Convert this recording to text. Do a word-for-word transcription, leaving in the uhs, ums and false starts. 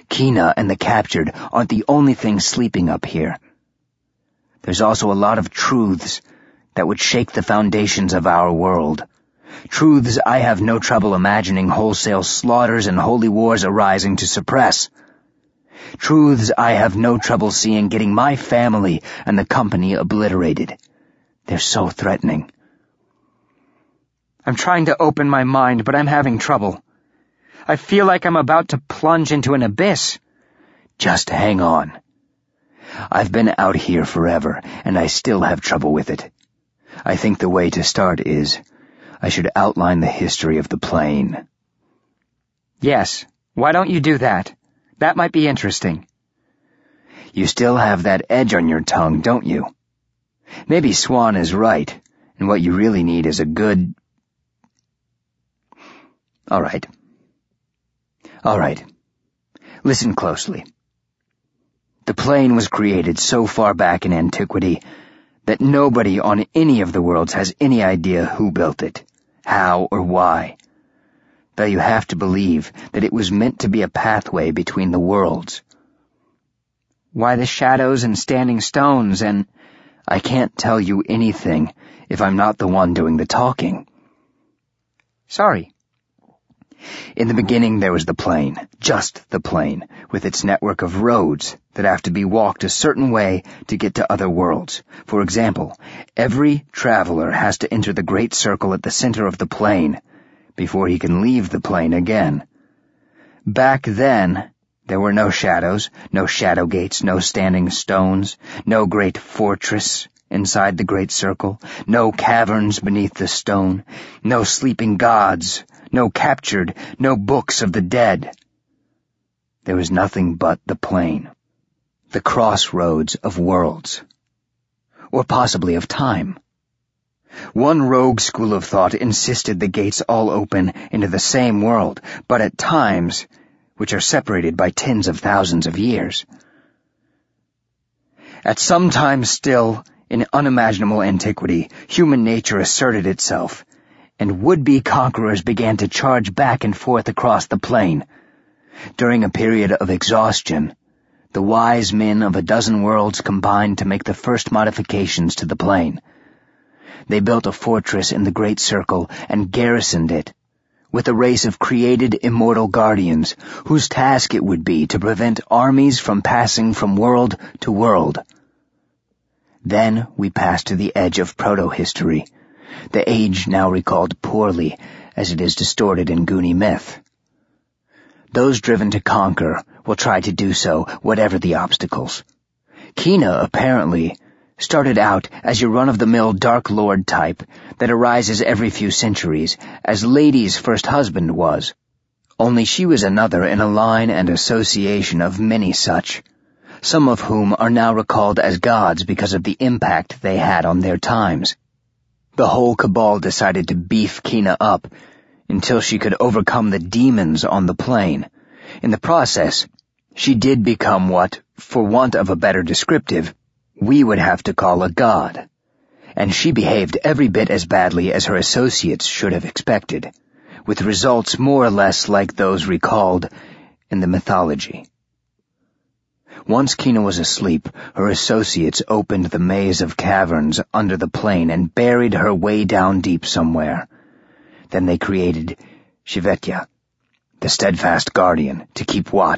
Kina and the captured aren't the only things sleeping up here. There's also a lot of truths that would shake the foundations of our world. Truths I have no trouble imagining wholesale slaughters and holy wars arising to suppress. Truths I have no trouble seeing getting my family and the company obliterated. They're so threatening. I'm trying to open my mind, but I'm having trouble. I feel like I'm about to plunge into an abyss. Just hang on. I've been out here forever, and I still have trouble with it. I think the way to start is, I should outline the history of the plane. Yes, why don't you do that? That might be interesting. You still have that edge on your tongue, don't you? Maybe Swan is right, and what you really need is a good... All right. All right. Listen closely. The plane was created so far back in antiquity that nobody on any of the worlds has any idea who built it, how or why. Though you have to believe that it was meant to be a pathway between the worlds. Why the shadows and standing stones and... I can't tell you anything if I'm not the one doing the talking. Sorry. In the beginning there was the plane, just the plane, with its network of roads that have to be walked a certain way to get to other worlds. For example, every traveler has to enter the great circle at the center of the plane before he can leave the plane again. Back then, there were no shadows, no shadow gates, no standing stones, no great fortress inside the great circle, no caverns beneath the stone, no sleeping gods, no captured, no books of the dead. There was nothing but the plane, the crossroads of worlds, or possibly of time. One rogue school of thought insisted the gates all open into the same world, but at times, which are separated by tens of thousands of years. At some time still, in unimaginable antiquity, human nature asserted itself, and would-be conquerors began to charge back and forth across the plain. During a period of exhaustion, the wise men of a dozen worlds combined to make the first modifications to the plane. They built a fortress in the Great Circle and garrisoned it, with a race of created immortal guardians, whose task it would be to prevent armies from passing from world to world. Then we passed to the edge of proto-history, the age now recalled poorly, as it is distorted in Goonie myth. Those driven to conquer will try to do so, whatever the obstacles. Kina, apparently, started out as your run-of-the-mill Dark Lord type that arises every few centuries, as Lady's first husband was. Only she was another in a line and association of many such, some of whom are now recalled as gods because of the impact they had on their times. The whole cabal decided to beef Kina up until she could overcome the demons on the plane. In the process, she did become what, for want of a better descriptive, we would have to call a god, and she behaved every bit as badly as her associates should have expected, with results more or less like those recalled in the mythology. Once Kina was asleep, her associates opened the maze of caverns under the plane and buried her way down deep somewhere. Then they created Shivetya, the steadfast guardian, to keep watch.